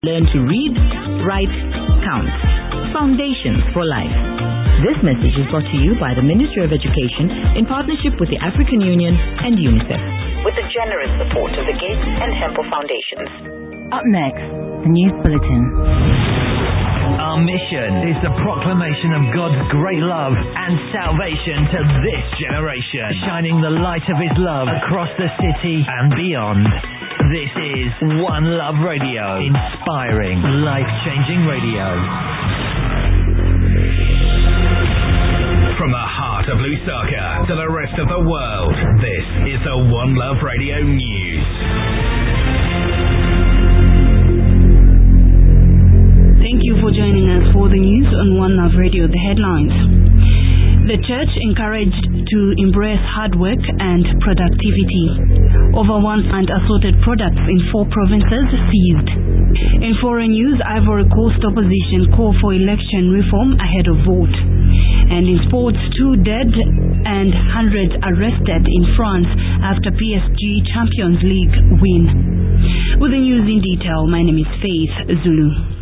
Learn to read, write, count. Foundations for Life. This message is brought to you by the Ministry of Education in partnership with the African Union and UNICEF, with the generous support of the Gates and Hempel Foundations. Up next, the News Bulletin. Our mission is the proclamation of God's great love and salvation to this generation, shining the light of His love across the city and beyond. This is One Love Radio, inspiring, life-changing radio. From the heart of Lusaka to the rest of the world, this is the One Love Radio News. Thank you for joining us for the news on One Love Radio. The headlines. The church encouraged to embrace hard work and productivity. Over 100 assorted products in 4 provinces seized. In foreign news, Ivory Coast opposition call for election reform ahead of vote. And in sports, 2 dead and hundreds arrested in France after PSG Champions League win. With the news in detail, my name is Faith Zulu.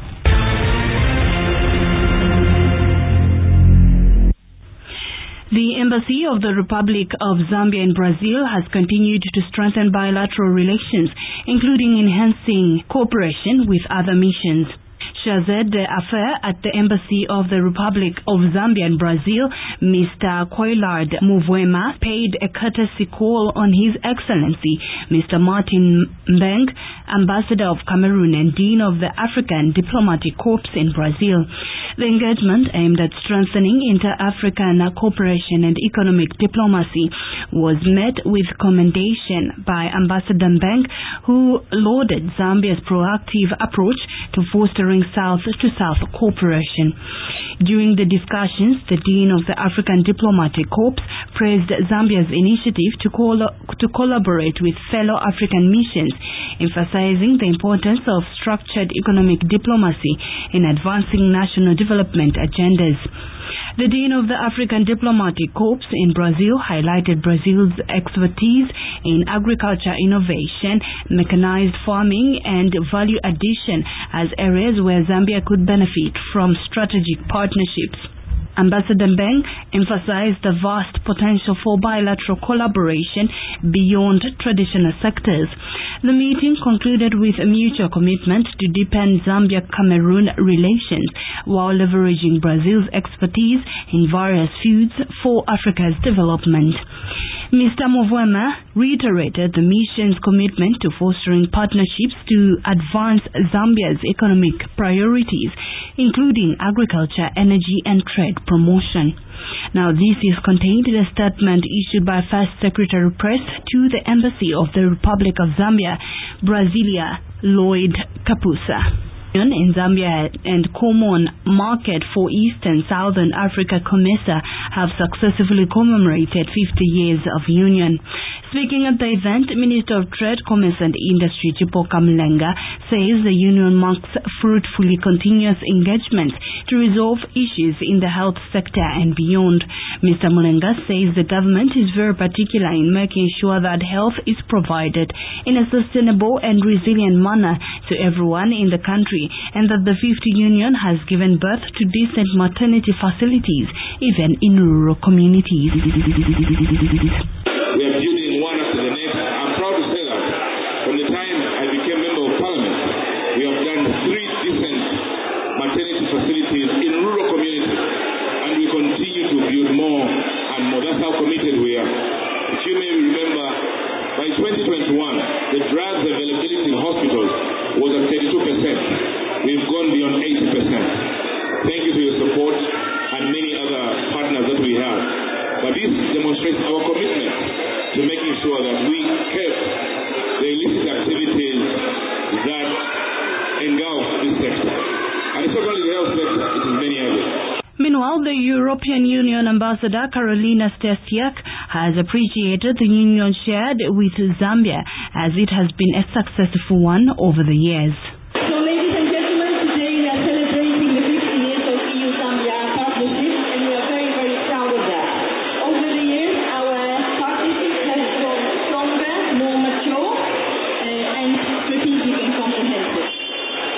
The Embassy of the Republic of Zambia in Brazil has continued to strengthen bilateral relations, including enhancing cooperation with other missions. Shazed Affair at the Embassy of the Republic of Zambia in Brazil, Mr. Koilard Muvwema, paid a courtesy call on His Excellency, Mr. Martin Mbeng, Ambassador of Cameroon and Dean of the African Diplomatic Corps in Brazil. The engagement, aimed at strengthening inter-African cooperation and economic diplomacy, was met with commendation by Ambassador Mbeng, who lauded Zambia's proactive approach to fostering South-to-South cooperation. During the discussions, the Dean of the African Diplomatic Corps praised Zambia's initiative to collaborate with fellow African missions, emphasizing the importance of structured economic diplomacy in advancing national development agendas. The Dean of the African Diplomatic Corps in Brazil highlighted Brazil's expertise in agriculture innovation, mechanized farming, and value addition as areas where Zambia could benefit from strategic partnerships. Ambassador Mbeng emphasized the vast potential for bilateral collaboration beyond traditional sectors. The meeting concluded with a mutual commitment to deepen Zambia-Cameroon relations while leveraging Brazil's expertise in various fields for Africa's development. Mr. Muvwema reiterated the mission's commitment to fostering partnerships to advance Zambia's economic priorities, including agriculture, energy, and trade promotion. Now, this is contained in a statement issued by First Secretary Press to the Embassy of the Republic of Zambia, Brasilia, Lloyd Kapusa. In Zambia and Common Market for East and Southern Africa, COMESA, have successfully commemorated 50 years of union. Speaking at the event, Minister of Trade, Commerce and Industry, Chipoka Mlenga, says the union marks fruitfully continuous engagement to resolve issues in the health sector and beyond. Mr. Mlenga says the government is very particular in making sure that health is provided in a sustainable and resilient manner to everyone in the country, and that the 50 Union has given birth to decent maternity facilities, even in rural communities. We are building one after the next. I'm proud to say that from the time I became Member of Parliament, we have done 3 decent maternity facilities in rural communities, and we continue to build more and more. That's how committed we are. If you may remember, by 2021, the drugs availability in hospitals was at 32%. We've gone beyond 80%. Thank you for your support and many other partners that we have. But this demonstrates our commitment to making sure that we curb the illicit activities that engulf this sector. And it's not only the health sector, it is many others. Meanwhile, the European Union Ambassador Carolina Stasiak has appreciated the union shared with Zambia, as it has been a successful one over the years. So, ladies and gentlemen, today we are celebrating the 50 years of EU-Zambia partnership, and we are very, very proud of that. Over the years, our partnership has grown stronger, more mature, and strategic and comprehensive.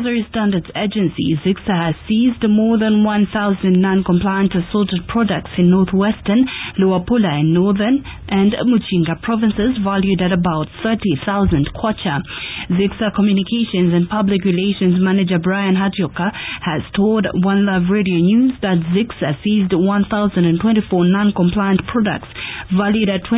Compulsory Standards Agency, ZICSA, has seized more than 1,000 non-compliant assorted products in northwestern, Lower Pula and northern and Muchinga provinces valued at about 30,000 kwacha. ZICSA Communications and Public Relations Manager Brian Hatioka has told One Love Radio News that ZICSA seized 1,024 non-compliant products valued at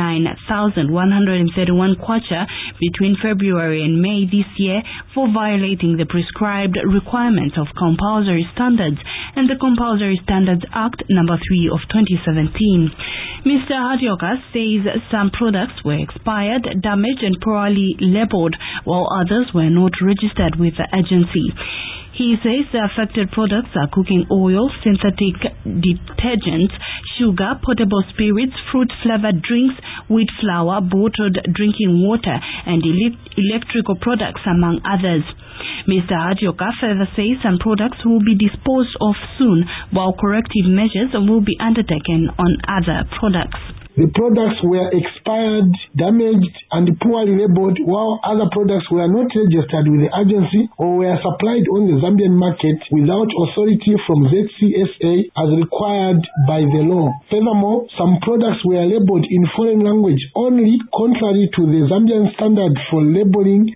29,131 kwacha between February and May this year for violating the prescribed requirements of compulsory standards and the Compulsory Standards Act No. 3 of 2017. Mr. Hatioka says some products were expired, damaged and poorly labeled, while others were not registered with the agency. He says the affected products are cooking oil, synthetic detergents, sugar, potable spirits, fruit-flavored drinks, wheat flour, bottled drinking water, and electrical products, among others. Mr. Hatioka further says some products will be disposed of soon, while corrective measures will be undertaken on other products. The products were expired, damaged, and poorly labeled, while other products were not registered with the agency or were supplied on the Zambian market without authority from ZCSA as required by the law. Furthermore, some products were labeled in foreign language only, contrary to the Zambian standard for labeling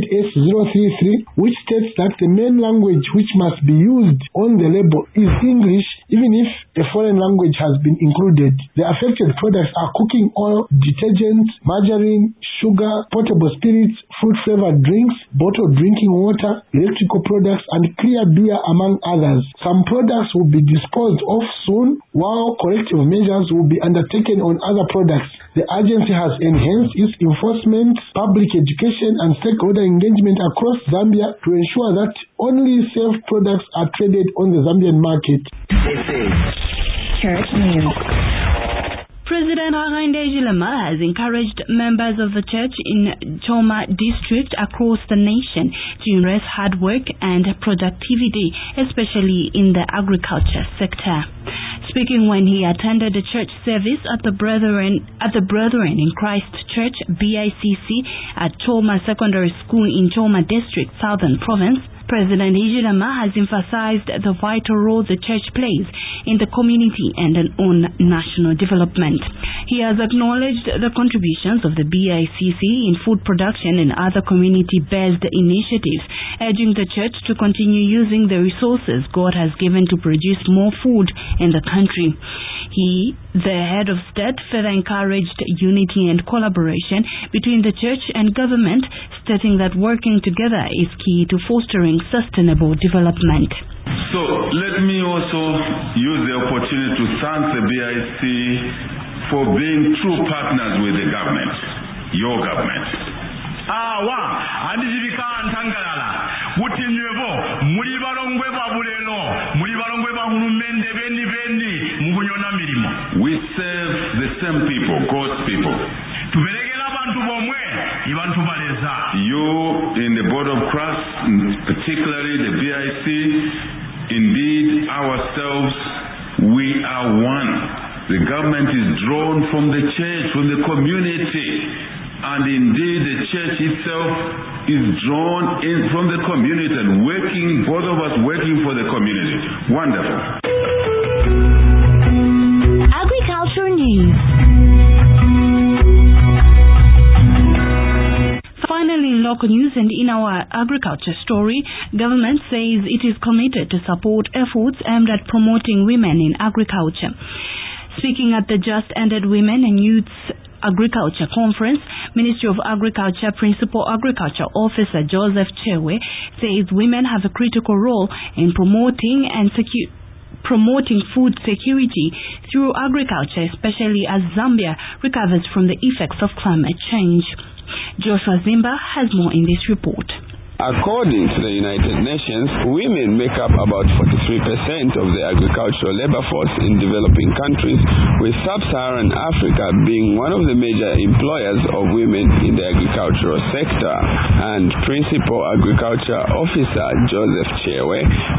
ZS033, which states that the main language which must be used on the label is English, even if a foreign language has been included. The affected products are cooking oil, detergents, margarine, sugar, potable spirits, fruit-flavored drinks, bottled drinking water, electrical products, and clear beer, among others. Some products will be disposed of soon, while corrective measures will be undertaken on other products. The agency has enhanced its enforcement, public education, and stakeholder engagement across Zambia to ensure that only safe products are traded on the Zambian market. This is Church News. President Hakainde Hichilema has encouraged members of the church in Choma district across the nation to embrace hard work and productivity, especially in the agriculture sector. Speaking when he attended a church service at the Brethren in Christ Church (BICC) at Choma Secondary School in Choma District, Southern Province, President Hichilema has emphasized the vital role the church plays in the community and on national development. He has acknowledged the contributions of the BICC in food production and other community-based initiatives, urging the church to continue using the resources God has given to produce more food in the country. He, the head of state, further encouraged unity and collaboration between the church and government, stating that working together is key to fostering sustainable development. So let me also use the opportunity to thank the BIC for being true partners with the government, your government. Andijibika antangalala butinywebo muri balongwe babulelo muri balongwe bahulumende bendi mubunyona milimo. We serve the same people, God's people. Tuberegela abantu bomwe ibantu baleza. You in the board of Christ, particularly the BIC, indeed ourselves, we are one. The government is drawn from the church, from the community. And indeed, the church itself is drawn in from the community and working, both of us working for the community. Wonderful. Agriculture News. Finally, in local news and in our agriculture story, government says it is committed to support efforts aimed at promoting women in agriculture. Speaking at the just-ended Women and Youths Agriculture Conference, Ministry of Agriculture Principal Agriculture Officer Joseph Chewe says women have a critical role in promoting food security through agriculture, especially as Zambia recovers from the effects of climate change. Joshua Zimba has more in this report. According to the United Nations, women make up about 43% of the agricultural labor force in developing countries, with sub-Saharan Africa being one of the major employers of women in the agricultural sector. And Principal Agriculture Officer Joseph Chewe